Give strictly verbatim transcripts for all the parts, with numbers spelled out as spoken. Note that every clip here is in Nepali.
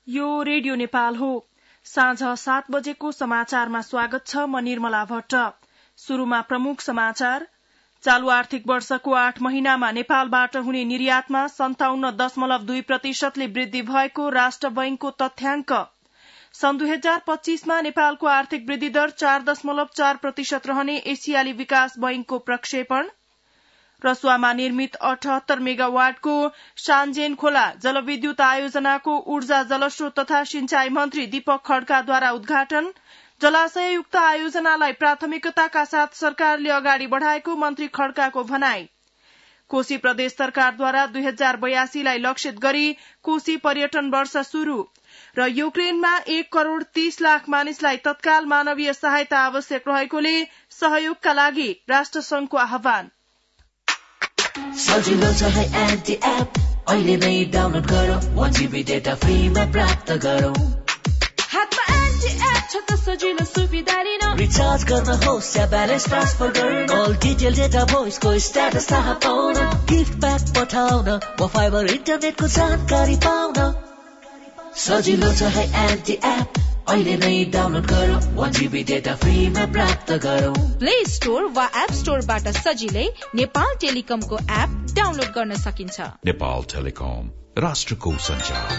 यो रेडियो नेपाल हो। साँझ सात बजेको समाचारमा स्वागत छ। म निर्मला भट्ट। शुरूमा प्रमुख समाचार। चालू आर्थिक वर्षको आठ महिनामा नेपालबाट हुने निर्यातमा सन्ताउन्न दशमलव दुई प्रतिशतले वृद्धि भएको राष्ट्र बैंकको तथ्याङ्क। सन् दुई हजार पच्चीसमा नेपालको आर्थिक वृद्धि दर चार दशमलव चार प्रतिशत रहने एसियाली विकास बैंकको प्रक्षेपण। रसुवामा निर्मित अठहत्तर मेगावाटको सान्जेन खोला जलविद्युत आयोजनाको ऊर्जा जलस्रोत तथा सिंचाई मन्त्री दीपक खड्काद्वारा उद्घाटन। जलाशययुक्त आयोजनालाई प्राथमिकताका साथ सरकारले अगाडि बढ़ाएको मन्त्री खड्काको भनाई। कोशी प्रदेश सरकारद्वारा दुई हजार बयासीलाई लक्षित गरी कोशी पर्यटन वर्ष शुरू र युक्रेनमा एक करोड़ तीस लाख मानिसलाई तत्काल मानवीय सहायता आवश्यक रहेकोले सहयोगका लागि राष्ट्रसंघको आह्वान। सजिलो छ है एन्टी एप, अहिले नै डाउनलोड गरौ, एक जीबी डेटा फ्रीमा प्राप्त गरौ। हातमा एन्टी एप छ त सजिलो सुविधा लिन, रिचार्ज गर्न होस् या ब्यालेन्स ट्रान्सफर गर्न, अल डिटेल डेटा भोइसको स्ट्याटस थाहा पाउन, गिफ्ट प्याक पठाउन, वा फाइबर इन्टरनेटको जानकारी पाउन। सजिलो छ है एन्टी एप, अहिले नै डाउनलोड गरौ, एक जीबी डेटा फ्रीमा प्राप्त गरौ। प्ले स्टोर वा एप स्टोरबाट सजिलै नेपाल टेलिकमको एप डाउनलोड गर्न सकिन्छ। नेपाल टेलिकम, राष्ट्रको सञ्चार।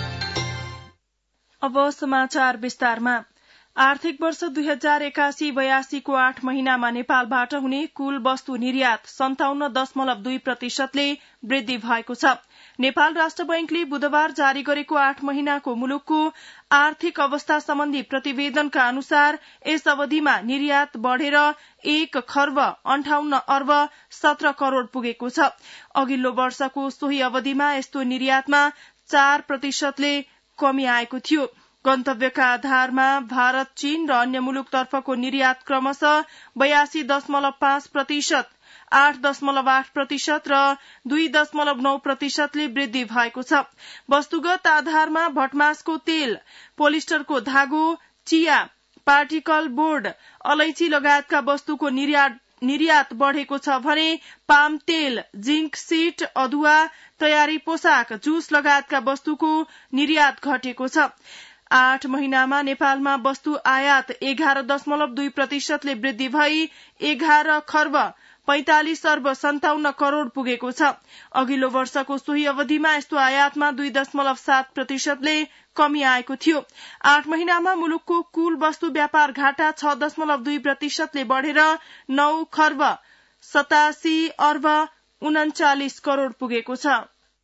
अब समाचार विस्तारमा। आर्थिक वर्ष दुई हजार एकासी बयासीको आठ महिनामा नेपालबाट हुने कुल वस्तु निर्यात सन्ताउन्न दशमलव दुई प्रतिशतले वृद्धि भएको छ। नेपाल राष्ट्र बैंकले बुधबार जारी गरेको आठ महिनाको मुलुकको आर्थिक अवस्था सम्बन्धी प्रतिवेदनका अनुसार यस अवधिमा निर्यात बढ़ेर एक खर्ब अन्ठाउन्न अर्ब सत्र करोड़ पुगेको छ। अघिल्लो वर्षको सोही अवधिमा यस्तो निर्यातमा चार प्रतिशतले कमी आएको थियो। गन्तव्यका आधारमा भारत, चीन र अन्य मुलुकतर्फको निर्यात क्रमशः बयासी दशमलव पाँच प्रतिशत, आठ दशमलव आठ प्रतिशत र दुई दशमलव नौ प्रतिशतले वृद्धि भएको छ। वस्तुगत आधारमा भटमासको तेल, पोलिस्टरको धागो, चिया, पार्टिकल बोर्ड, अलैची लगायतका वस्तुको निर्यात निर्यात बढ़ेको छ भने पाम तेल, जिंक सीट, अदुवा, तयारी पोसाक, जुस लगायतका वस्तुको निर्यात घटेको छ। आठ महिनामा नेपालमा वस्तु आयात एघार दशमलव दुई प्रतिशतले वृद्धि भई एघार खर्ब पैंतालिस अर्ब सन्ताउन्न करोड़ पुगेको छ। अघिल्लो वर्षको सोही अवधिमा यस्तो आयातमा दुई दशमलव सात प्रतिशतले कमी आएको थियो। आठ महिनामा मुलुकको कुल वस्तु व्यापार घाटा छ दशमलव दुई प्रतिशतले बढ़ेर नौ खर्ब सतासी अर्ब उन्चालिस करोड़ पुगेको छ।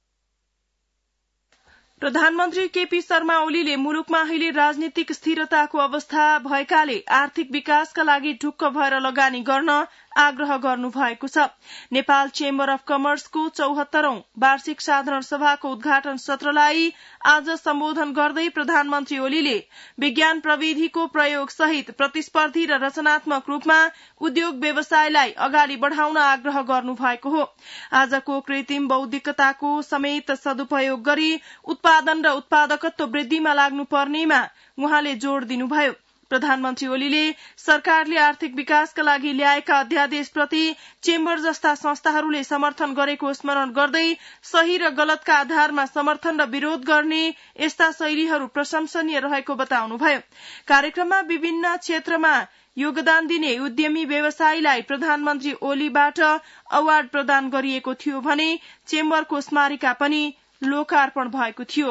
प्रधानमन्त्री केपी शर्मा ओलीले मुलुकमा अहिले राजनीतिक स्थिरताको अवस्था भएकाले आर्थिक विकासका लागि ढुक्क भएर लगानी गर्न आग्रह गर्नु भएको छ। नेपाल चेम्बर अफ कमर्सको चौहत्तरौं वार्षिक साधारण सभाको उद्घाटन सत्रलाई आज सम्बोधन गर्दै प्रधानमन्त्री ओलीले विज्ञान प्रविधिको प्रयोग सहित प्रतिस्पर्धी र रचनात्मक रूपमा उद्योग व्यवसायलाई अगाडि बढ़ाउन आग्रह गर्नु भएको हो। आजको कृत्रिम बौद्धिकताको समेत सदुपयोग गरी उत्पादन र उत्पादकत्व वृद्धिमा लाग्नुपर्नेमा उहाँले जोड़ दिनुभयो। प्रधानमन्त्री ओलीले सरकारले आर्थिक विकासका लागि ल्याएका अध्यादेशप्रति चेम्बर जस्ता संस्थाहरूले समर्थन गरेको स्मरण गर्दै सही र गलतका आधारमा समर्थन र विरोध गर्ने यस्ता शैलीहरू प्रशंसनीय रहेको बताउनुभयो। कार्यक्रममा विभिन्न क्षेत्रमा योगदान दिने उद्यमी व्यवसायीलाई प्रधानमन्त्री ओलीबाट अवार्ड प्रदान गरिएको थियो भने चेम्बरको स्मारिका पनि लोकार्पण भएको थियो।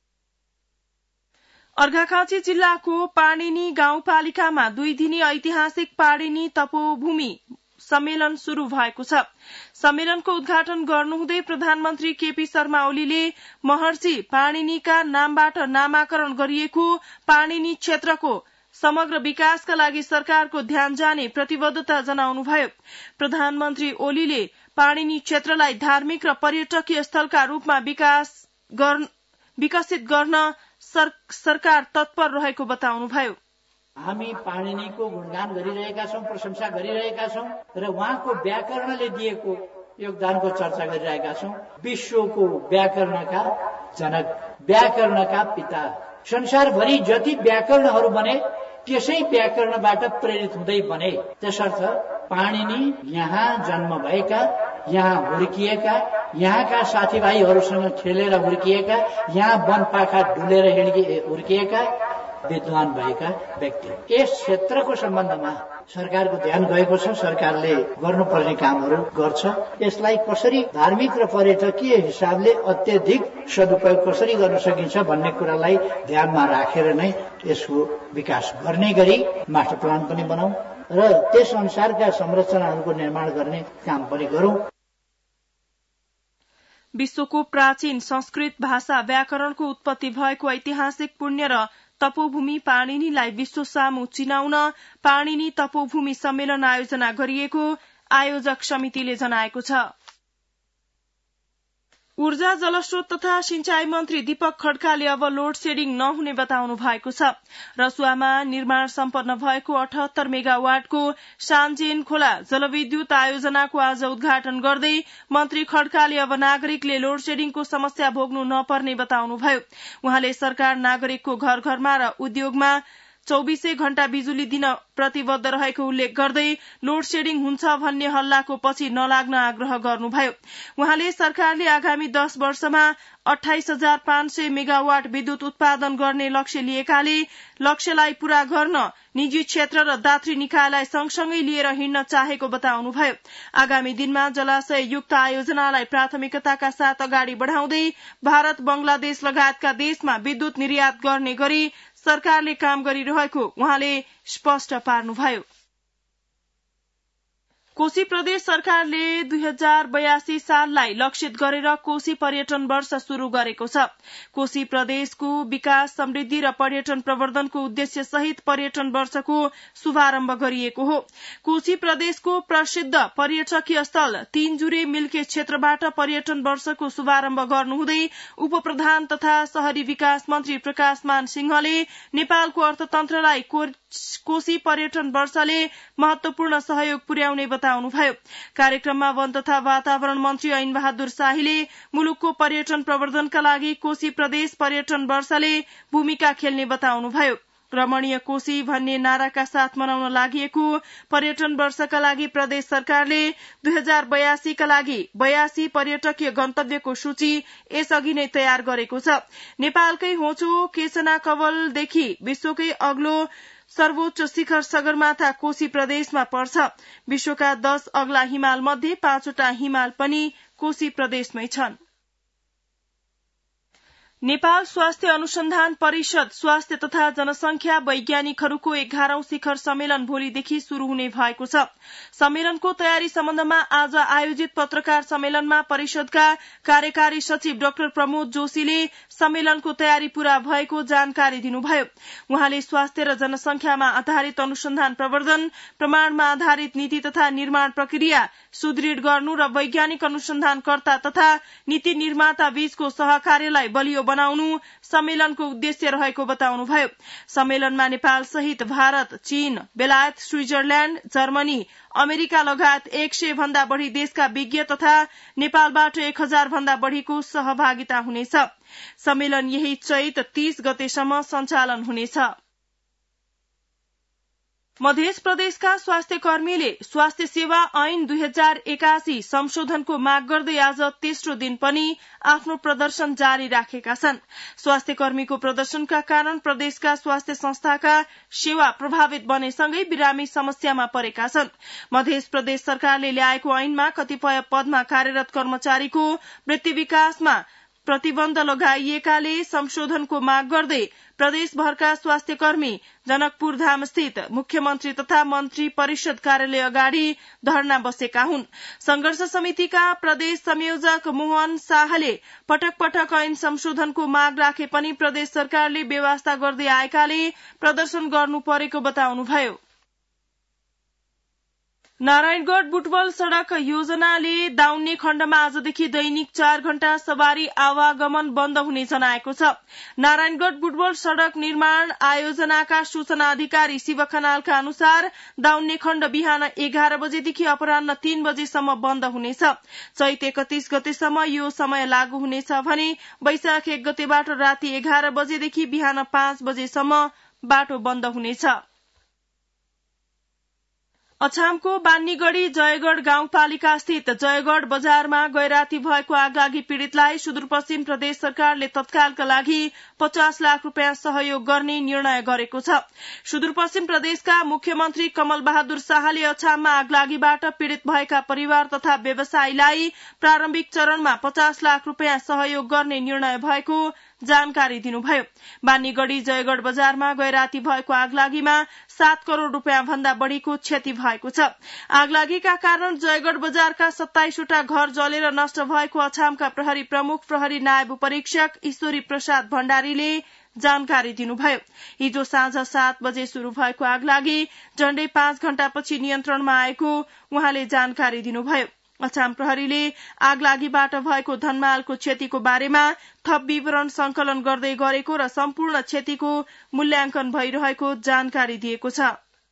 अर्घाखाँची जिल्लाको पाणिनी गाउँपालिकामा दुई दिने ऐतिहासिक पाणिनी तपोभूमि सम्मेलन शुरू भएको छ। सम्मेलनको उद्घाटन गर्नुहुँदै प्रधानमन्त्री केपी शर्मा ओलीले महर्षि पाणिनीका नामबाट नामाकरण गरिएको पाणिनी क्षेत्रको समग्र विकासका लागि सरकारको ध्यान जाने प्रतिबद्धता जनाउनुभयो। प्रधानमन्त्री ओलीले पाणिनी क्षेत्रलाई धार्मिक र पर्यटकीय स्थलका रूपमा विकास गर्न विकसित गर्न सर, सरकार तत्पर रहेको बताउनुभयो। हामी पाणिनीको गुणगान गरिरहेका छौं, प्रशंसा गरिरहेका छौं र उहाँको व्याकरणले दिएको योगदानको चर्चा गरिरहेका छौं। विश्वको व्याकरणका जनक, व्याकरणका पिता, संसारभरि जति व्याकरणहरू बने त्यसै व्याकरणबाट प्रेरित हुँदै बने। त्यसर्थ पाणिनी यहाँ जन्म भएका यहाँ हुर्किएका, यहाँका साथीभाइहरूसँग खेलेर हुर्किएका, यहाँ वनपाखा डुलेर हुर्किएका विद्वान भएका व्यक्ति। यस क्षेत्रको सम्बन्धमा सरकारको ध्यान गएको छ, सरकारले गर्नुपर्ने कामहरू गर्छ। यसलाई कसरी धार्मिक र पर्यटकीय हिसाबले अत्यधिक सदुपयोग कसरी गर्न सकिन्छ भन्ने कुरालाई ध्यानमा राखेर नै यसको विकास गर्ने गरी मास्टर प्लान पनि बनाऊ र त्यस अनुसारका संरचनाहरूको निर्माण गर्ने काम पनि गरौं। विश्वको प्राचीन संस्कृत भाषा व्याकरणको उत्पत्ति भएको ऐतिहासिक पुण्य र तपोभूमि पाणिनीलाई विश्व सामु चिनाउन पाणिनी तपोभूमि सम्मेलन आयोजना गरिएको आयोजक समितिले जनाएको छ। ऊर्जा जलस्रोत तथा सिंचाई मन्त्री दीपक खड्काले अब लोड सेडिङ नहुने बताउनु भएको छ। रसुवामा निर्माण सम्पन्न भएको अठहत्तर मेगावाटको सान्जेन खोला जलविद्युत आयोजनाको आज उद्घाटन गर्दै मन्त्री खड्काले अब नागरिकले लोड सेडिङको समस्या भोग्नु नपर्ने बताउनुभयो। उहाँले सरकार नागरिकको घर घरमा र उद्योगमा चौबीसै घण्टा बिजुली दिन प्रतिबद्ध रहेको उल्लेख गर्दै लोड सेडिङ हुन्छ भन्ने हल्लाको पछि नलाग्न आग्रह गर्नुभयो। उहाँले सरकारले आगामी दश वर्षमा अठाइस हजार पाँच सय मेगावाट विद्युत उत्पादन गर्ने लक्ष्य लिएकाले लक्ष्यलाई पूरा गर्न निजी क्षेत्र र दात्री निकायलाई सँगसँगै लिएर हिँड्न चाहेको बताउनुभयो। आगामी दिनमा जलाशय युक्त आयोजनालाई प्राथमिकताका साथ अगाडि बढ़ाउँदै भारत, बंगलादेश लगायतका देशमा विद्युत निर्यात गर्ने गरी सरकारले काम गरिरहेको उहाँले स्पष्ट पार्नुभयो। कोशी प्रदेश सरकारले दुई हजार बयासी साललाई लक्षित गरेर कोशी पर्यटन वर्ष शुरू गरेको छ। कोशी प्रदेशको विकास, समृद्धि र पर्यटन प्रवर्धनको उद्देश्य सहित पर्यटन वर्षको शुभारम्भ गरिएको हो। कोशी प्रदेशको प्रसिद्ध पर्यटकीय स्थल तीनजुरे मिल्के क्षेत्रबाट पर्यटन वर्षको शुभारम्भ गर्नुहुँदै उपप्रधान तथा शहरी विकास मन्त्री प्रकाशमान सिंहले नेपालको अर्थतन्त्रलाई कोशी पर्यटन वर्षले महत्वपूर्ण सहयोग पुर्याउने बताउनुभयो। कार्यक्रममा वन तथा वातावरण मन्त्री ऐन बहादुर शाहीले मुलुकको पर्यटन प्रवर्धनका लागि कोशी प्रदेश पर्यटन वर्षले भूमिका खेल्ने बताउनुभयो। रमणीय कोशी भन्ने नाराका साथ मनाउन लागिएको पर्यटन वर्षका लागि प्रदेश सरकारले दुई हजार बयासीका लागि बयासी पर्यटकीय गन्तव्यको सूची यसअघि नै तयार गरेको छ। नेपालकै होचो केसना कवलदेखि विश्वकै अग्लो सर्वोच्च शिखर सगरमाथा कोशी प्रदेशमा पर्छ। विश्वका दश अग्ला हिमाल मध्ये पाँचवटा हिमाल पनि कोशी प्रदेशमै छन्। नेपाल स्वास्थ्य अनुसन्धान परिषद स्वास्थ्य तथा जनसंख्या वैज्ञानिकहरूको एघारौं शिखर सम्मेलन भोलिदेखि शुरू हुने भएको छ। सम्मेलनको तयारी सम्बन्धमा आज आयोजित पत्रकार सम्मेलनमा परिषदका कार्यकारी सचिव डाक्टर प्रमोद जोशीले सम्मेलनको तयारी पूरा भएको जानकारी दिनुभयो। उहाँले स्वास्थ्य र जनसंख्यामा आधारित अनुसन्धान प्रवर्धन, प्रमाणमा आधारित नीति तथा निर्माण प्रक्रिया सुदृढ़ गर्नु र वैज्ञानिक अनुसन्धानकर्ता तथा नीति निर्माता बीचको सहकार्यलाई बलियो बनाउनु सम्मेलनको उद्देश्य रहेको बताउनुभयो। सम्मेलनमा नेपाल सहित भारत, चीन, बेलायत, स्विजरल्याण्ड, जर्मनी, अमेरिका लगायत एक सय भन्दा बढ़ी देशका विज्ञ तथा नेपालबाट एक हजार भन्दा बढ़ीको सहभागिता हुनेछ। सम्मेलन यही चैत तीस गतेसम्म सञ्चालन हुनेछ। मध्य प्रदेशका स्वास्थ्य कर्मीले स्वास्थ्य सेवा ऐन दुई हजार एकासी संशोधनको माग गर्दै आज तेस्रो दिन पनि आफ्नो प्रदर्शन जारी राखेका छन्। स्वास्थ्य कर्मीको प्रदर्शनका कारण प्रदेशका स्वास्थ्य संस्थाका सेवा प्रभावित बनेसँगै बिरामी समस्यामा परेका छन्। मध्य प्रदेश सरकारले ल्याएको ऐनमा कतिपय पदमा कार्यरत कर्मचारीको वृत्ति विकासमा प्रतिबन्ध लगाइएकाले संशोधनको माग गर्दै प्रदेशभरका स्वास्थ्य कर्मी जनकपुर धाम स्थित मुख्यमन्त्री तथा मन्त्री परिषद कार्यालय अगाडि धरना बसेका हुन्। संघर्ष समितिका प्रदेश संयोजक मोहन शाहले पटक पटक ऐन संशोधनको माग राखे पनि प्रदेश सरकारले व्यवस्था गर्दै आएकाले प्रदर्शन गर्नु परेको बताउनुभयो। नारायणगढ़ बुटवल सड़क योजनाले दाउन्ने खण्डमा आजदेखि दैनिक चार घण्टा सवारी आवागमन बन्द हुने जनाएको छ। नारायणगढ़ बुटवल सड़क निर्माण आयोजनाका सूचना अधिकारी शिव खनालका अनुसार दाउन्ने खण्ड बिहान एघार बजेदेखि अपराह्न तीन बजेसम्म बन्द हुनेछ। चैत एकतीस गतेसम्म यो समय लागू हुनेछ भने वैशाख एक गतेबाट राति एघार बजेदेखि बिहान पाँच बजेसम्म बाटो बन्द हुनेछ। अछामको बान्नीगढ़ी जयगढ़ गाउँपालिका स्थित जयगढ़ बजारमा गैराती भएको आगलागी पीड़ितलाई सुदूरपश्चिम प्रदेश सरकारले तत्कालका लागि पचास लाख रूपियाँ सहयोग गर्ने निर्णय गरेको छ। सुदूरपश्चिम प्रदेशका मुख्यमन्त्री कमल बहादुर शाहले अछाममा आगलागीबाट पीड़ित भएका परिवार तथा व्यवसायीलाई प्रारम्भिक चरणमा पचास लाख रूपियाँ सहयोग गर्ने निर्णय भएको जानकारी दिनुभयो। बान्नीगढ़ी जयगढ़ बजारमा गैराती भएको आगलागीमा सात करोड़ रूपियाँ भन्दा बढ़ीको क्षति भएको छ। आगलागीका कारण जयगढ़ बजारका सत्ताइसवटा घर जलेर नष्ट भएको अछामका प्रहरी प्रमुख प्रहरी नायब परीक्षक ईश्वरी प्रसाद भण्डारीले जानकारी दिनुभयो। हिजो साँझ सात बजे शुरू भएको आगलागी झण्डै पाँच घण्टापछि नियन्त्रणमा आएको उहाँले जानकारी दिनुभयो। अछाम प्रहरीले आगलागीबाट भएको धनमालको क्षतिको बारेमा थप विवरण संकलन गर्दै गरेको र सम्पूर्ण क्षतिको मूल्याङ्कन भइरहेको जानकारी दिएको छ।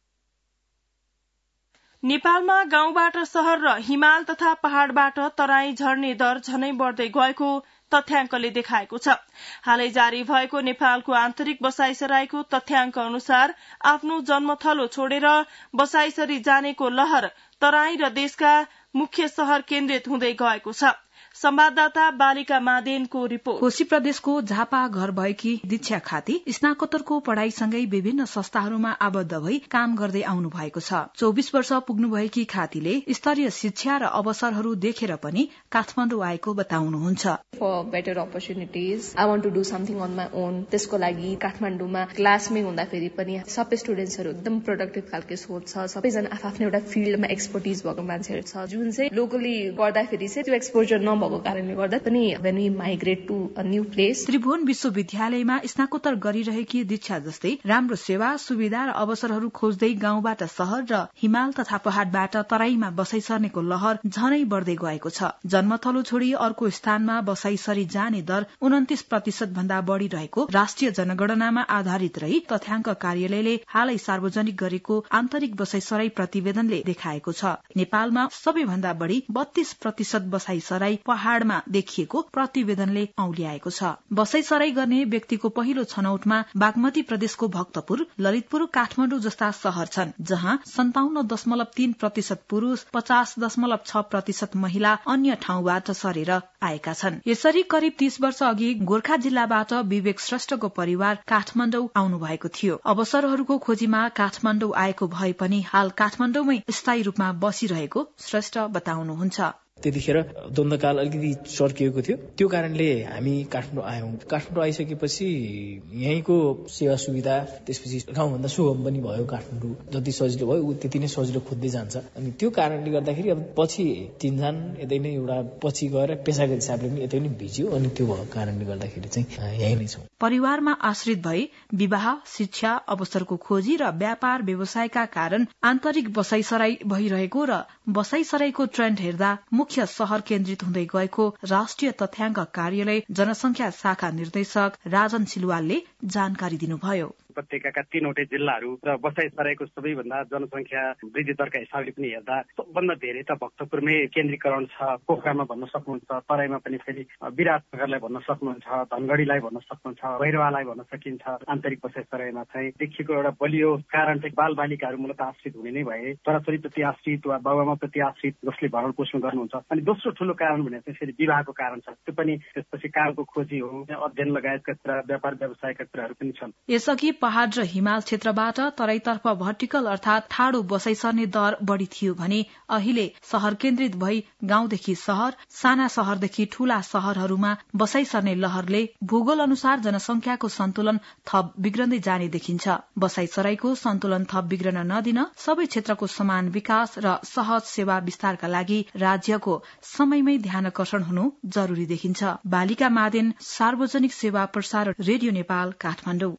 नेपालमा गाउँबाट शहर र हिमाल तथा पहाड़बाट तराई झर्ने दर झनै बढ़दै गएको तथ्याङ्कले देखाएको छ। हालै जारी भएको नेपालको आन्तरिक बसाइसराईको तथ्याङ्क अनुसार आफ्नो जन्मथलो छोडेर बसाइसरी जानेको लहर तराई र देशका मुख्य शहर केन्द्रित हुँदै गएको छ। संवाददाता बालिका मादेनको रिपोर्ट। कोशी प्रदेशको झापा घर भएकी दीक्षा खाती स्नातकोत्तरको पढ़ाईसँगै विभिन्न संस्थाहरूमा आबद्ध भई काम गर्दै आउनु भएको छ। चौबिस वर्ष पुग्नु भएकी खातीले स्तरीय शिक्षा र अवसरहरू देखेर पनि काठमाडौँ आएको बताउनुहुन्छ। For better opportunities I want to do something on my own. त्यसको लागि काठमाडौँमा क्लासमै हुँदाखेरि पनि सबै स्टुडेन्ट्सहरू एकदम प्रोडक्टिभ खालके सोच छ। सबैजना आफ्नो एउटा फिल्डमा एक्सपर्टिज भएको मान्छेहरू छ, जुन चाहिँ लोकली गर्दाखेरि चाहिँ त्यो एक्सपोजर नभएको कारणले गर्दा पनि when we migrate to a new place। Tribhuvan विश्वविद्यालयमा स्नातकोत्तर गरिरहेकी दीक्षा जस्तै राम्रो सेवा सुविधा र अवसरहरू खोज्दै गाउँबाट शहर र हिमाल तथा पहाड़बाट तराईमा बसाई सर्नेको लहर झनै बढ़दै गएको छ। जन्मथलो छोडी अर्को स्थानमा बसाई सरी जाने दर उन्तिस प्रतिशत भन्दा बढ़ी रहेको राष्ट्रिय जनगणनामा आधारित रही तथ्याङ्क कार्यालयले हालै सार्वजनिक गरेको आन्तरिक बसाई सराई प्रतिवेदनले देखाएको छ। नेपालमा सबैभन्दा बढ़ी बत्तीस प्रतिशत बसाई सराई पहाड़मा देखिएको प्रतिवेदनले औल्याएको छ। बसाई सराई गर्ने व्यक्तिको पहिलो छनौटमा बागमती प्रदेशको भक्तपुर, ललितपुर, काठमाडौँ जस्ता शहर छन्, जहाँ सन्ताउन्न दशमलव तीन प्रतिशत पुरूष, पचास दशमलव छ प्रतिशत महिला अन्य ठाउँबाट सरेर आएका छन्। यसरी करिब तीस वर्ष अघि गोर्खा जिल्लाबाट विवेक श्रेष्ठको परिवार काठमाडौँ आउनु भएको थियो। अवसरहरूको खोजीमा काठमाडौँ आएको भए पनि हाल काठमाडौँमै स्थायी रूपमा बसिरहेको श्रेष्ठ बताउनुहुन्छ। त्यतिखेर द्वन्द्वकाल अलिकति चर्किएको थियो, त्यो कारणले हामी काठमाडौँ आयौं। काठमाडौँ आइसकेपछि यहीँको सेवा सुविधा, त्यसपछि गाउँभन्दा सुगम पनि भयो। काठमाडौँ जति सजिलो भयो त्यति नै सजिलो खोज्दै जान्छ। अनि त्यो कारणले गर्दाखेरि अब पछि चिन्जान यतै नै एउटा पछि गएर पेसागत हिसाबले पनि यतै नै भिज्यो। अनि त्यो भएको कारणले गर्दाखेरि चाहिँ यही नै छौँ। परिवारमा आश्रित भई विवाह, शिक्षा, अवसरको खोजी र व्यापार व्यवसायका कारण आन्तरिक बसाइसराई भइरहेको र बसाइसराईको ट्रेन्ड हेर्दा मुख्य शहर केन्द्रित हुँदै गएको राष्ट्रिय तथ्याङ्क कार्यालय जनसंख्या शाखा निर्देशक राजन सिलवालले जानकारी दिनुभयो। उपत्यकाका तीनवटै जिल्लाहरू र बसाइसराईको सबैभन्दा जनसंख्या वृद्धि दरका हिसाबले पनि हेर्दा सबभन्दा धेरै त भक्तपुरमै केन्द्रीकरण छ। पोखरामा भन्न सक्नुहुन्छ, तराईमा पनि फेरि विराटनगरलाई भन्न सक्नुहुन्छ, धनगढ़ीलाई भन्न सक्नुहुन्छ, भैरवालाई भन्न सकिन्छ। आन्तरिक बसाइसराईमा चाहिँ देखिएको एउटा बलियो कारण चाहिँ बाल बालिकाहरू मूलत आश्रित हुने नै भए, छोराछोरीप्रति आश्रित वा बाबुआमा प्रति आश्रित जसले भरण पोषण गर्नुहुन्छ। अनि दोस्रो ठूलो कारण भने चाहिँ फेरि विवाहको कारण छ। त्यो पनि त्यसपछि कामको खोजी हो, अध्ययन लगायतका कुरा, व्यापार व्यवसायका कुराहरू पनि छन्। यसअघि पहाड़ र हिमाल क्षेत्रबाट तराईतर्फ भर्टिकल अर्थात ठाडो बसाई सर्ने दर बढ़ी थियो भने अहिले शहर केन्द्रित भई गाउँदेखि शहर, साना शहरदेखि ठूला शहरहरूमा बसाई सर्ने लहरले भूगोल अनुसार जनसंख्याको सन्तुलन थप बिग्रन्दै जाने देखिन्छ। बसाई सराईको सन्तुलन थप बिग्रन नदिन सबै क्षेत्रको समान विकास र सहज सेवा विस्तारका लागि राज्यको समयमै ध्यानकर्षण हुनु जरूरी देखिन्छ। बालिका मादेन, सार्वजनिक सेवा प्रसारण, रेडियो नेपाल, काठमाडौँ।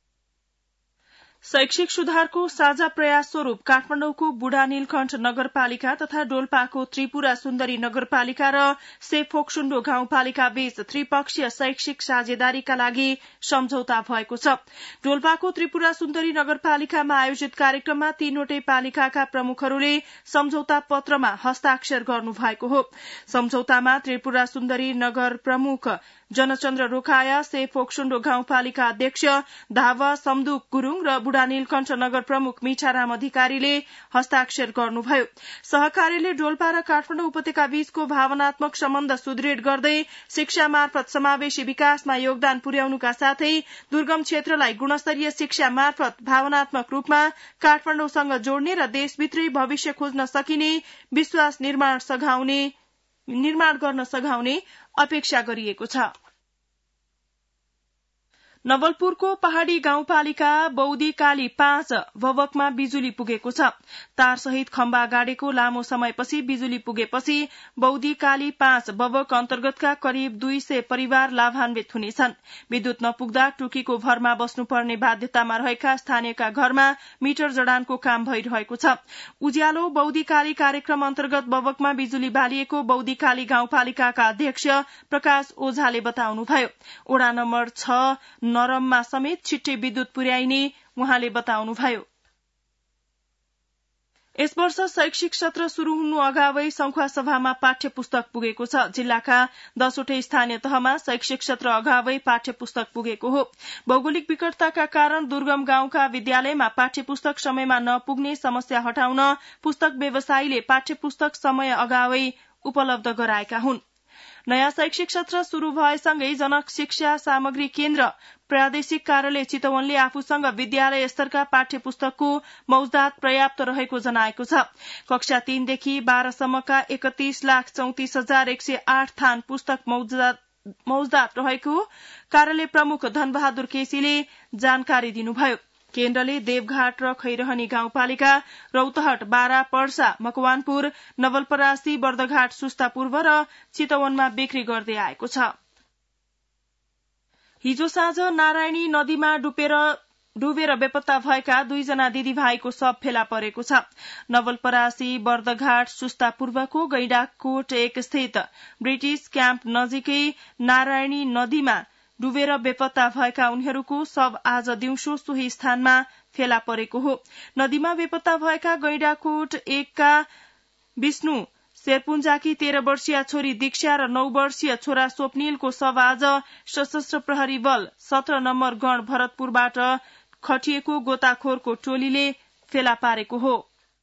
शैक्षिक सुधारको साझा प्रयास स्वरूप काठमाडौँको बुढा नीलकण्ठ नगरपालिका तथा डोल्पाको त्रिपुरा सुन्दरी नगरपालिका र सेफोक्सुण्डो गाउँपालिका बीच त्रिपक्षीय शैक्षिक साझेदारीका लागि सम्झौता भएको छ। डोल्पाको त्रिपुरा सुन्दरी नगरपालिकामा आयोजित कार्यक्रममा तीनवटै पालिकाका प्रमुखहरूले सम्झौता पत्रमा हस्ताक्षर गर्नु भएको हो। सम्झौतामा त्रिपुरा सुन्दरी नगर प्रमुख जनचन्द्र रोकाया, सेफोक्सुण्डो गाउँपालिका अध्यक्ष धावा समदुक गुरूङ र बुढा नीलकण्ठ नगर प्रमुख मिठाराम अधिकारीले हस्ताक्षर गर्नुभयो। सहकार्यले डोल्पा र काठमाडौँ उपत्यका बीचको भावनात्मक सम्बन्ध सुदृढ़ गर्दै शिक्षा मार्फत समावेशी विकासमा योगदान पुर्याउनुका साथै दुर्गम क्षेत्रलाई गुणस्तरीय शिक्षा मार्फत भावनात्मक रूपमा काठमाडौँसँग जोड्ने र देशभित्रै भविष्य खोज्न सकिने विश्वास निर्माण सघाउने निर्माण गर्न सघाउने अपेक्षा गरिएको छ। नवलपुरको पहाड़ी गाउँपालिका बौदी काली पाँच भवकमा बिजुली पुगेको छ। तारसहित खम्बा गाडेको लामो समयपछि बिजुली पुगेपछि बौदी काली पाँच भवक अन्तर्गतका करिब दुई सय परिवार लाभान्वित हुनेछन्। विद्युत नपुग्दा टुकीको भरमा बस्नुपर्ने बाध्यतामा रहेका स्थानीयका घरमा मिटर जडानको काम भइरहेको छ। उज्यालो बौदी काली कार्यक्रम अन्तर्गत भवकमा बिजुली बालिएको बौदी काली गाउँपालिकाका अध्यक्ष प्रकाश ओझाले बताउनुभयो। ओडा नम्बर छ नरममा समेत छिट्टै विद्युत पुर्याइने उहाँले बताउनुभयो। यस वर्ष शैक्षिक सत्र शुरू हुनु अगावै संखुवा सभामा पाठ्य पुस्तक पुगेको छ। जिल्लाका दसवटै स्थानीय तहमा शैक्षिक सत्र अगावै पाठ्य पुस्तक पुगेको हो। भौगोलिक विकटताका कारण दुर्गम गाउँका विद्यालयमा पाठ्य पुस्तक समयमा नपुग्ने समस्या हटाउन पुस्तक व्यवसायीले पाठ्य पुस्तक समय अगावै उपलब्ध गराएका हुन्। नयाँ शैक्षिक सत्र शुरू भएसँगै जनक शिक्षा सामग्री केन्द्र प्रादेशिक कार्यालय चितवनले आफूसँग विद्यालय स्तरका पाठ्य पुस्तकको मौजदात पर्याप्त रहेको जनाएको छ। कक्षा तीनदेखि बाह्रसम्मका एकतीस लाख चौतिस हजार एक सय आठ थान पुस्तक मौजदात रहेको कार्यालय प्रमुख धनबहादुर केसीले जानकारी दिनुभयो। केन्द्रले देवघाट र खैरहनी गाउँपालिका, रौतहट, बारा, पर्सा, मकवानपुर, नवलपरासी, बर्दघाट, सुस्ता पूर्व र चितवनमा बिक्री गर्दै आएको छ। हिजो साँझ नारायणी नदीमा डुबेर डुबेर बेपत्ता भएका दुईजना दिदीभाइको शव फेला परेको छ। नवलपरासी बर्दघाट सुस्ता पूर्वको गैंडाकोट एक स्थित ब्रिटिश क्याम्प नजिकै नारायणी नदीमा डुबेर बेपत्ता भएका उनीहरूको शव आज दिउँसो सोही स्थानमा फेला परेको हो। नदीमा बेपत्ता भएका गैंडाकोट एकका विष्णु शेरपुञ्जाकी तेह्र वर्षीय छोरी दीक्षा र नौ वर्षीय छोरा स्वप्निलको शव आज सशस्त्र प्रहरी बल सत्र नम्बर गण भरतपुरबाट खटिएको गोताखोरको टोलीले फेला पारेको हो।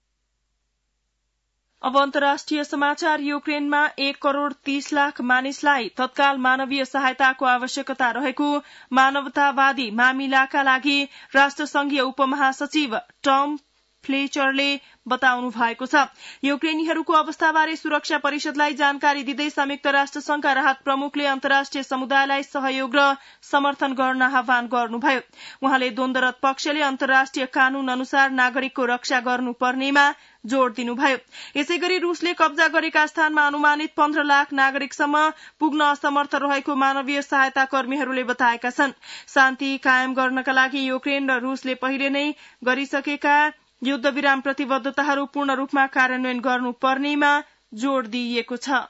अब अन्तर्राष्ट्रिय समाचार। युक्रेनमा एक करोड़ तीस लाख मानिसलाई तत्काल मानवीय सहायताको आवश्यकता रहेको मानवतावादी मामिलाका लागि राष्ट्रसंघीय उपमहासचिव टम फ्लेचरले बताउनु भएको छ। युक्रेनीहरूको अवस्थाबारे सुरक्षा परिषदलाई जानकारी दिँदै संयुक्त राष्ट्र संघका राहत प्रमुखले अन्तर्राष्ट्रिय समुदायलाई सहयोग र समर्थन गर्न आह्वान गर्नुभयो। उहाँले द्वन्द्वरत पक्षले अन्तर्राष्ट्रिय कानून अनुसार नागरिकको रक्षा गर्नुपर्नेमा जोड़ दिनुभयो। यसैगरी रूसले कब्जा गरेका स्थानमा अनुमानित पन्ध्र लाख नागरिकसम्म पुग्न असमर्थ रहेको मानवीय सहायता कर्मीहरूले बताएका छन्। शान्ति कायम गर्नका लागि युक्रेन र रूसले पहिले नै गरिसकेका युद्धविराम प्रतिबद्धताहरू पूर्ण रूपमा कार्यान्वयन गर्नुपर्नेमा जोड़ दिइएको छ।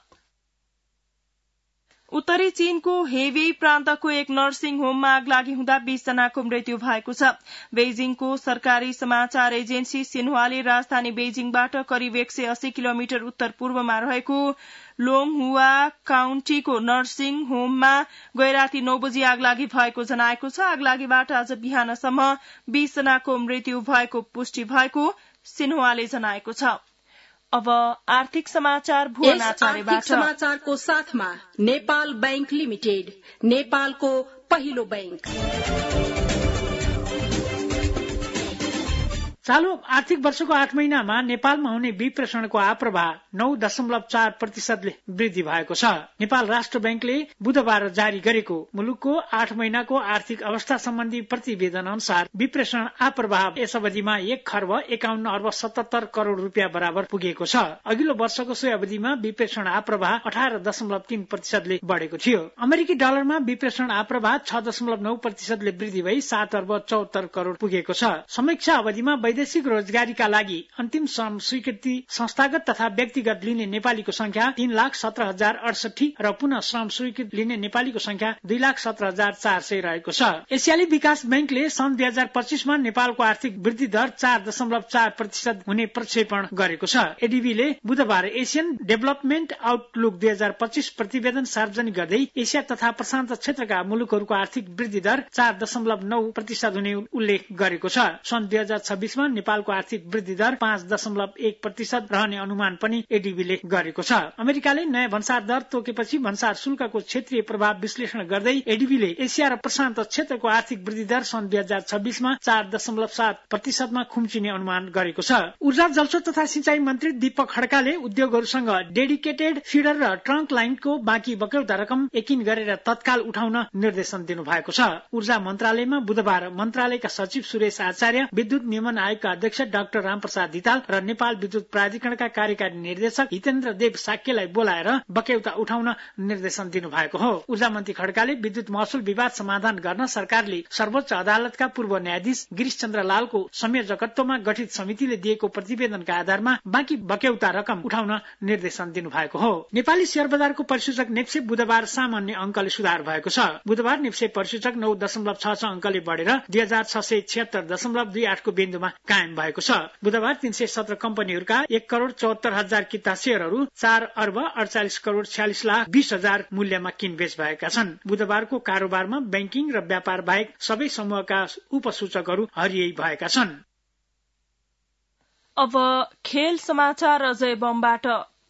उत्तरी चीनको हेबेई प्रान्तको एक नर्सिङ होममा आगलागी हुँदा बीस जनाको मृत्यु भएको छ। बेइजिङको सरकारी समाचार एजेन्सी सिन्हुवाले राजधानी बेइजिङबाट करिब एक सय अस्सी किलोमिटर उत्तर पूर्वमा रहेको लोङहुवा काउन्टीको नर्सिङ होममा गैराती नौ बजी आगलागी भएको जनाएको छ। आगलागीबाट आज बिहानसम्म बीस जनाको मृत्यु भएको पुष्टि भएको सिन्हुवाले जनाएको छ। अब आर्थिक समाचार भुवन आचार्यबाट। समाचारको साथमा नेपाल बैंक लिमिटेड, नेपालको पहिलो बैंक। चालू आर्थिक वर्षको आठ महिनामा नेपालमा हुने विप्रेषणको आप्रवाह नौ दशमलव चार प्रतिशतले वृद्धि भएको छ। नेपाल राष्ट्र बैंकले बुधबार जारी गरेको मुलुकको आठ महिनाको आर्थिक अवस्था सम्बन्धी प्रतिवेदन अनुसार विप्रेषण आप्रवाह यस अवधिमा एक खर्ब एकाउन्न अर्ब सतहत्तर करोड़ रूपियाँ बराबर पुगेको छ। अघिल्लो वर्षको सोही अवधिमा विप्रेषण आप्रवाह अठार दशमलव तीन प्रतिशतले बढ़ेको थियो। अमेरिकी डलरमा विप्रेषण आप्रवाह छ दशमलव नौ प्रतिशतले वृद्धि भई सात अर्ब चौहत्तर करोड़ पुगेको छ। समीक्षा अवधिमा वैदेशिक रोजगारीका लागि अन्तिम श्रम स्वीकृति संस्थागत तथा व्यक्तिगत लिने नेपालीको संख्या तीन लाख सत्र हजार अडसठी र पुनः श्रम स्वीकृति लिने नेपालीको संख्या दुई लाख सत्र हजार चार सय रहेको छ। एसियाली विकास बैंकले सन् दुई हजार पच्चीसमा नेपालको आर्थिक वृद्धि दर चार दशमलव चार प्रतिशत हुने प्रक्षेपण गरेको छ। एडीबीले बुधबार एसियन डेभलपमेन्ट आउटलुक दुई हजार पच्चीस प्रतिवेदन सार्वजनिक गर्दै एसिया तथा प्रशान्त क्षेत्रका मुलुकहरूको आर्थिक वृद्धि दर चार दशमलव नौ प्रतिशत हुने उल्लेख गरेको छ। सन् दुई हजार छब्बीसमा नेपालको आर्थिक वृद्धि दर पाँच दशमलव एक प्रतिशत रहने अनुमान पनि एडीबीले गरेको छ। अमेरिकाले नयाँ भन्सार दर तोकेपछि भन्सार शुल्कको क्षेत्रीय प्रभाव विश्लेषण गर्दै एडीबीले एसिया र प्रशान्त क्षेत्रको आर्थिक वृद्धि दर सन् दुई हजार छब्बीसमा चार दशमलव सात प्रतिशतमा खुम्चिने अनुमान गरेको छ। ऊर्जा जलस्रोत तथा सिंचाई मन्त्री दीपक खड्काले उद्योगहरूसँग डेडिकेटेड फिडर र ट्रङ्क लाइनको बाँकी बक्यौता रकम यकिन गरेर तत्काल उठाउन निर्देशन दिनु भएको छ। ऊर्जा मन्त्रालयमा बुधबार मन्त्रालयका सचिव सुरेश आचार्य, विद्युत नियमन आयोगका अध्यक्ष डाक्टर रामप्रसाद धिताल र नेपाल विद्युत प्राधिकरणका कार्यकारी निर्देशक हितेन्द्र देव साक्यलाई बोलाएर बक्यौता उठाउन निर्देशन दिनु भएको हो। ऊर्जा मन्त्री खड्काले विद्युत महसुल विवाद समाधान गर्न सरकारले सर्वोच्च अदालतका पूर्व न्यायाधीश गिरीश चन्द्र लालको संयोजकत्वमा गठित समितिले दिएको प्रतिवेदनका आधारमा बाँकी बक्यौता रकम उठाउन निर्देशन दिनु भएको हो। नेपाली शेयर बजारको परिसूचक नेप्से बुधबार सामान्य अंकले सुधार भएको छ। बुधबार नेप्से परिसूचक नौ दशमलव छ छ अंकले बढेर दुई हजार छ सय छिहत्तर दशमलव दुई आठको बिन्दुमा कायम भएको छ। बुधबार तीन सय सत्र कम्पनीहरूका एक करोड़ चौहत्तर हजार किता शेयरहरू चार अर्ब अडचालिस करोड़ छ्यालिस लाख बीस हजार मूल्यमा किनबेच भएका छन्। बुधबारको कारोबारमा बैंकिङ र व्यापार बाहेक सबै समूहका उपसूचकहरू हरियै भएका छन्। अब खेल समाचार अजय बमबाट।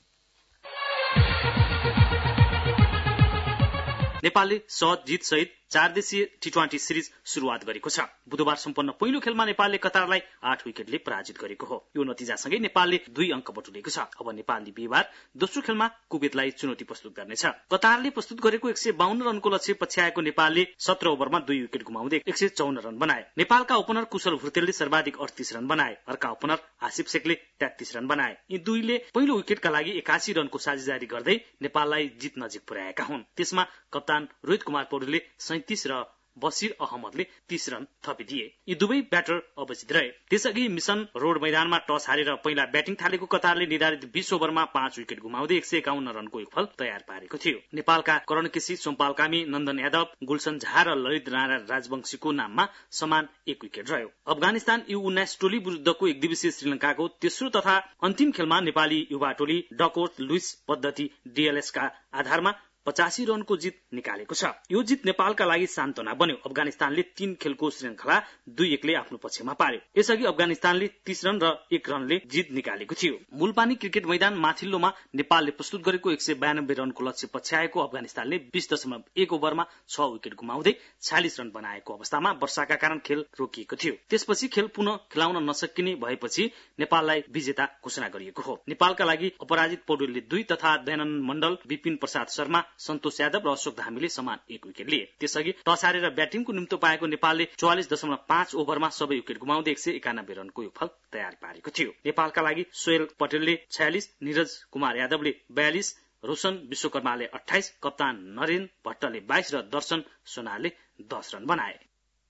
नेपालले सहज जित सहित चार देशीय टी ट्वेन्टी सिरिज शुरूआत गरेको छ। बुधबार सम्पन्न पहिलो खेलमा नेपालले कतारलाई आठ विकेटले पराजित गरेको हो। यो नतिजासँगै नेपालले दुई अंक बटुलेको छ। अब नेपालले बिहीबार दोस्रो खेलमा कुवेतलाई चुनौती प्रस्तुत गर्नेछ। कतारले प्रस्तुत गरेको एक सय बाहन्न रनको लक्ष्य पछ्याएको नेपालले सत्र ओभरमा दुई विकेट गुमाउँदै एक सय चौन्न रन बनाए। नेपालका ओपनर कुशल भुर्तेलले सर्वाधिक अडतीस रन बनाए। अर्का ओपनर आसिफ शेखले तेत्तीस रन बनाए। यी दुईले पहिलो विकेटका लागि एकासी रनको साझेदारी गर्दै नेपाललाई जित नजिक पुर्याएका हुन्। त्यसमा कप्तान रोहित कुमार पौडेलले सैंतीस र बसिर अहमदले तीस रन थपिदिए। यी दुवै ब्याटर अवजित रहे। त्यसअघि मिशन रोड मैदानमा टस हारेर पहिला ब्याटिङ थालेको कतारले निर्धारित बीस ओभरमा पाँच विकेट गुमाउँदै एक सय एकाउन्न रनको योगफल तयार पारेको थियो। नेपालका करण केसी, सोमपाल कामी, नन्दन यादव, गुलसन झा र ललित नारायण राजवंशीको नाममा समान एक विकेट रह्यो। अफगानिस्तान यु उन्नाइस टोली विरुद्धको एक दिवसीय श्रीलंकाको तेस्रो तथा अन्तिम खेलमा नेपाली युवा टोली डकवर्थ लुइस पद्धति डीएलएसका आधारमा पचासी रनको जित निकालेको छ। यो जित नेपालका लागि सान्त्वना बन्यो। अफगानिस्तानले तीन खेलको श्रृंखला दुई एकले आफ्नो पक्षमा पार्यो। यसअघि अफगानिस्तानले तीस रन र एक रनले जित निकालेको थियो। मूलपानी क्रिकेट मैदान माथिल्लोमा नेपालले प्रस्तुत गरेको एक सय बयानब्बे रनको लक्ष्य पछ्याएको अफगानिस्तानले बीस दशमलव एक ओभरमा छ विकेट गुमाउँदै छयालिस रन बनाएको अवस्थामा वर्षाका कारण खेल रोकिएको थियो। त्यसपछि खेल पुनः खेलाउन नसकिने भएपछि नेपाललाई विजेता घोषणा गरिएको हो। नेपालका लागि अपराजित पौडेलले दुई तथा दयानन्द मण्डल, विपिन प्रसाद शर्मा, सन्तोष यादव र अशोक धामीले समान एक विकेट लिए। त्यसअघि टस हारेर ब्याटिङको निम्तो पाएको नेपालले चौवालिस दशमलव पाँच ओभरमा सबै विकेट गुमाउँदै एक सय एकानब्बे रनको योगफल तयार पारेको थियो। नेपालका लागि सोहेल पटेलले छयालिस, नीरज कुमार यादवले बयालिस, रोशन विश्वकर्माले अठाइस, कप्तान नरेन भट्टले बाइस र दर्शन सोनारले दस रन बनाए।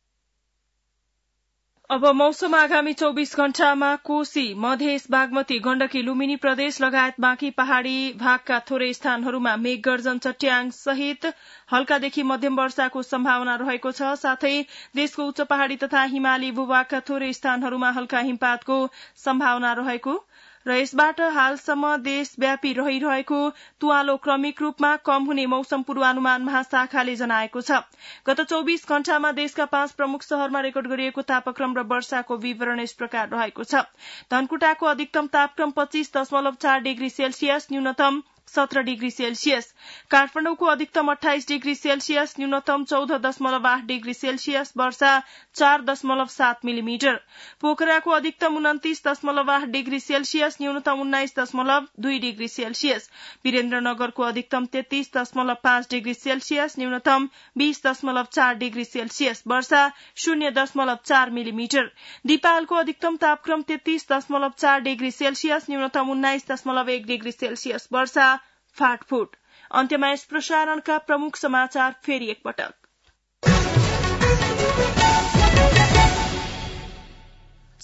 अब मौसम आगामी चौबीस घण्टामा कोशी, मधेस, बागमती, गण्डकी, लुम्बिनी प्रदेश लगायत बाँकी पहाड़ी भागका थोरै स्थानहरूमा मेघ गर्जन, चट्याङ सहित हल्कादेखि मध्यम वर्षाको सम्भावना रहेको छ। साथै देशको उच्च पहाड़ी तथा हिमाली भूभागका थोरै स्थानहरूमा हल्का हिमपातको सम्भावना रहेको र यसबाट हालसम्म देशव्यापी रहिरहेको तुवालो क्रमिक रूपमा कम हुने मौसम पूर्वानुमान महाशाखाले जनाएको छ। गत चौबीस घण्टामा देशका पाँच प्रमुख शहरमा रेकर्ड गरिएको तापक्रम र वर्षाको विवरण यस प्रकार रहेको छ। धनकुटाको अधिकतम तापक्रम पच्चीस दशमलव चार डिग्री सेल्सियस, न्यूनतम सत्र डिग्री सेल्सियस। काठमाडौँको अधिकतम अठाइस डिग्री सेल्सियस, न्यूनतम चौध दशमलव आठ डिग्री सेल्सियस, वर्षा चार दशमलव सात मिलिमिटर। पोखराको अधिकतम उन्तिस दशमलव आठ डिग्री सेल्सियस, न्यूनतम उन्नाइस दशमलव दुई डिग्री सेल्सियस। वीरेन्द्रनगरको अधिकतम तेत्तीस दशमलव पाँच डिग्री सेल्सियस, न्यूनतम बीस दशमलव चार डिग्री सेल्सियस, वर्षा शून्य दशमलव चार मिलिमिटर। दिपालको अधिकतम तापक्रम तेत्तीस दशमलव चार डिग्री सेल्सियस, न्यूनतम उन्नाइस दशमलव एक डिग्री सेल्सियस, वर्षा फाटफुट। अन्त्यमा यस प्रसारणका प्रमुख समाचार फेरि एकपटक।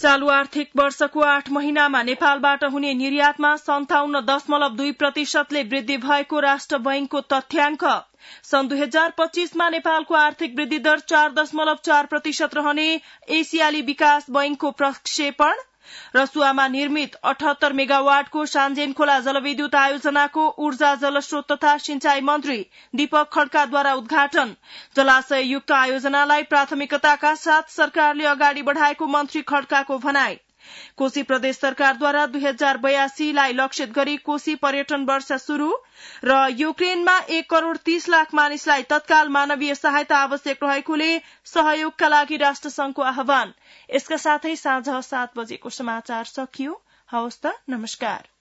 चालू आर्थिक वर्षको आठ महिनामा नेपालबाट हुने निर्यातमा सन्ताउन्न दशमलव दुई प्रतिशतले वृद्धि भएको राष्ट्र बैंकको तथ्याङ्क। सन् दुई हजार पच्चीसमा नेपालको आर्थिक वृद्धि दर चार दशमलव चार प्रतिशत रहने एसियाली विकास बैंकको प्रक्षेपण। रसुवामा निर्मित अठहत्तर मेगावाटको सान्जेन खोला जलविद्युत आयोजनाको ऊर्जा जलस्रोत तथा सिंचाई मन्त्री दीपक खड्काद्वारा उद्घाटन। जलाशययुक्त आयोजनालाई प्राथमिकताका साथ सरकारले अगाडि बढ़ाएको मन्त्री खड्काको भनाई। कोशी प्रदेश सरकारद्वारा दुई हजार बयासीलाई लक्षित गरी कोशी पर्यटन वर्ष शुरू र युक्रेनमा एक करोड़ तीस लाख मानिसलाई तत्काल मानवीय सहायता आवश्यक रहेकोले सहयोगका लागि राष्ट्रसंघको आह्वान। यसका साथै साँझ सात बजेको समाचार सकियो। हवस् त, नमस्कार।